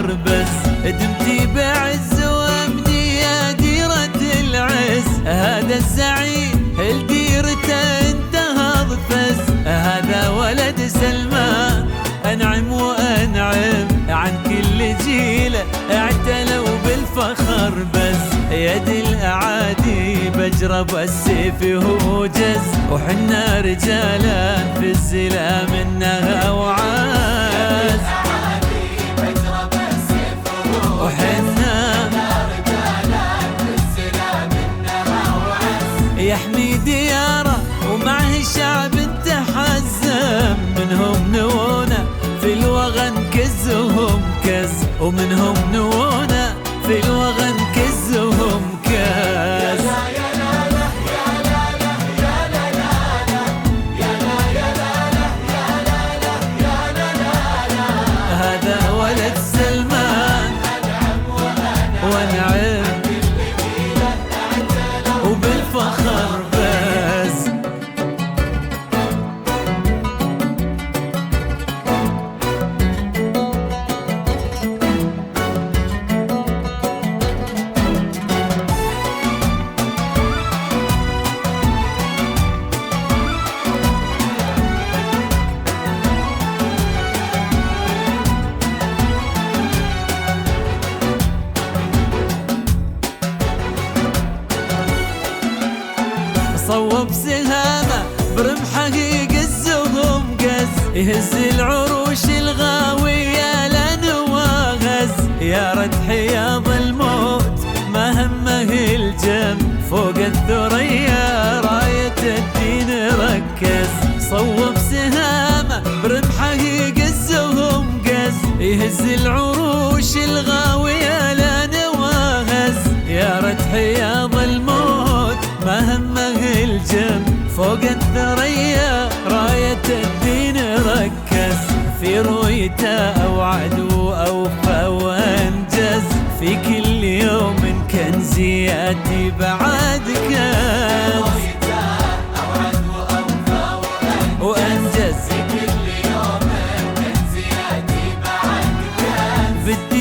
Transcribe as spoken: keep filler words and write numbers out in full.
فخر بس دمتي بعز وامني يا ديرة العز. هذا الزعيم الديرته انتهى ضفز، هذا ولد سلمان أنعم وأنعم عن كل جيله اعتلوا بالفخر بس. يد الأعادي بجرب السيف هو جز، وحنا رجالا في الزلام إنها وعز. وحنا يحمي دياره ومعه الشعب تحزم، منهم نونا في الوغن كزهم كز، ومنهم نونا في الوغن كزهم كز. هذا ولد سلمان وانعم وبالفخر بس. صوب سهامه برمحه يقزهم قز، يهز العروش الغاوية لنواغز. يا رد حياض الموت ما همه الجم، فوق الثريا راية الدين ركز. صوب سهامه برمحه يقزهم قز، يهز العروش الغاوية لنواغز. يا رد حياض الموت ما همه الجم، فوق الثريا راية الدين ركز. في رؤيته أوعد وأوفى وأنجز، في كل يوم كنزياتي بعد كنز. وأنجز في كل يوم كنزياتي بعد كنز.